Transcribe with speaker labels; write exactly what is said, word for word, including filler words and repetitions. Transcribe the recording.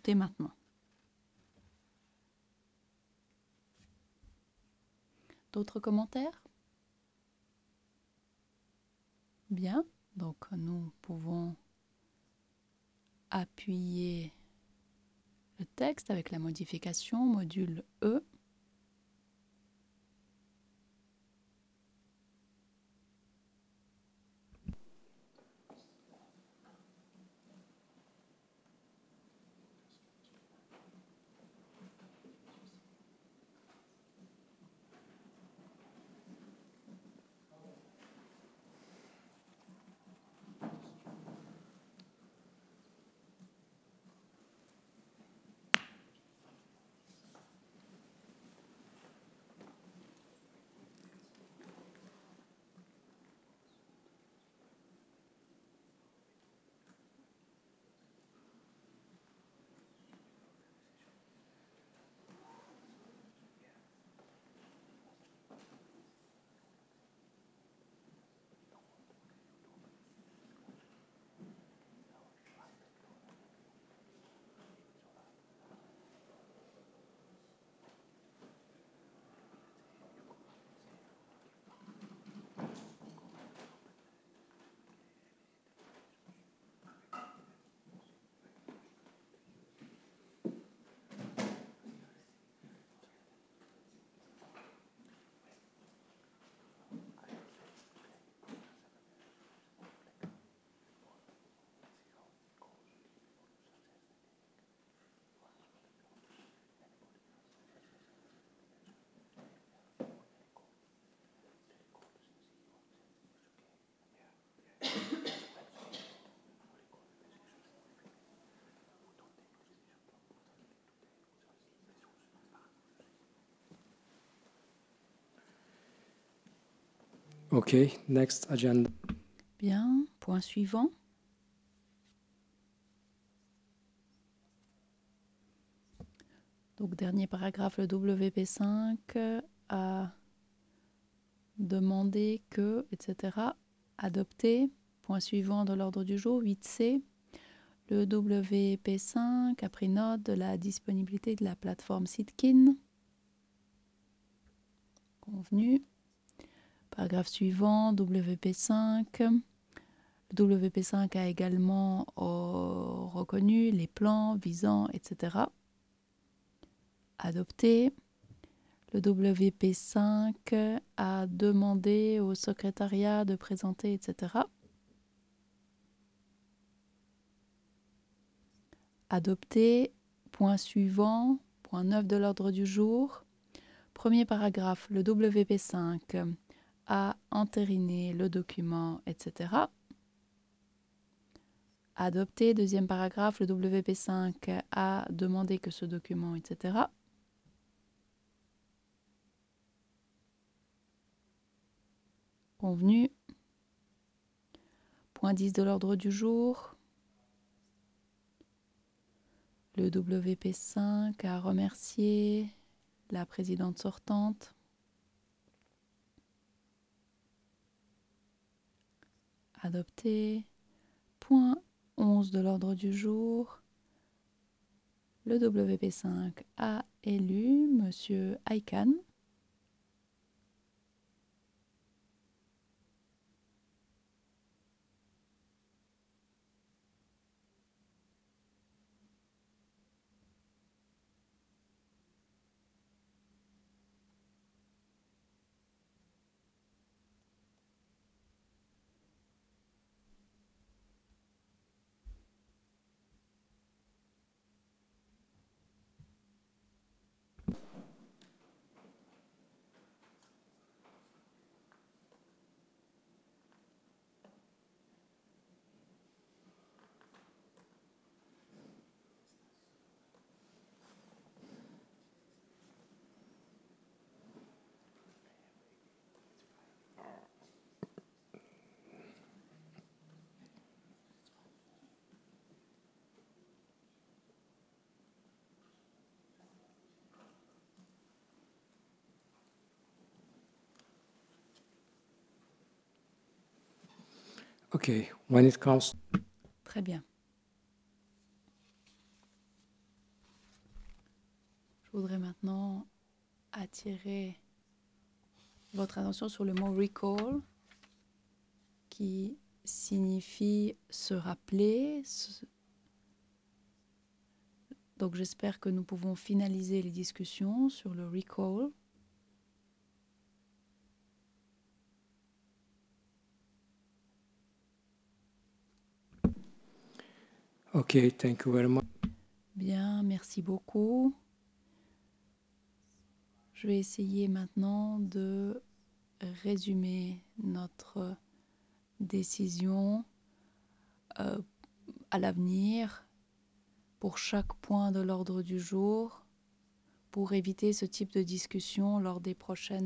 Speaker 1: ajouter maintenant. D'autres commentaires? Bien, donc nous pouvons appuyer le texte avec la modification module E.
Speaker 2: OK, next agenda.
Speaker 1: Bien, point suivant. Donc, dernier paragraphe, le W P cinq a demandé que, et cetera. Adopté. Point suivant de l'ordre du jour, huit C. Le W P cinq a pris note de la disponibilité de la plateforme Sitkin. Convenu. Paragraphe suivant, W P cinq. Le W P cinq a également oh, reconnu les plans visant, et cetera. Adopté. Le W P cinq a demandé au secrétariat de présenter, et cetera. Adopté. Point suivant, point neuf de l'ordre du jour. Premier paragraphe, le W P cinq a entériné le document, et cetera. Adopté. Deuxième paragraphe, le W P cinq a demandé que ce document, et cetera. Convenu. Point dix de l'ordre du jour. Le W P cinq a remercié la présidente sortante. Adopté. Point onze de l'ordre du jour. Le W P cinq a élu Monsieur Aykan.
Speaker 2: Okay, when it comes.
Speaker 1: Très bien. voudrais maintenant attirer votre attention sur le mot recall, qui signifie se rappeler. Se... Donc j'espère que nous pouvons finaliser les discussions sur le recall.
Speaker 2: Okay, thank you very much.
Speaker 1: Bien, merci beaucoup. Je vais essayer maintenant de résumer notre décision euh, à l'avenir pour chaque point de l'ordre du jour, pour éviter ce type de discussion lors des prochaines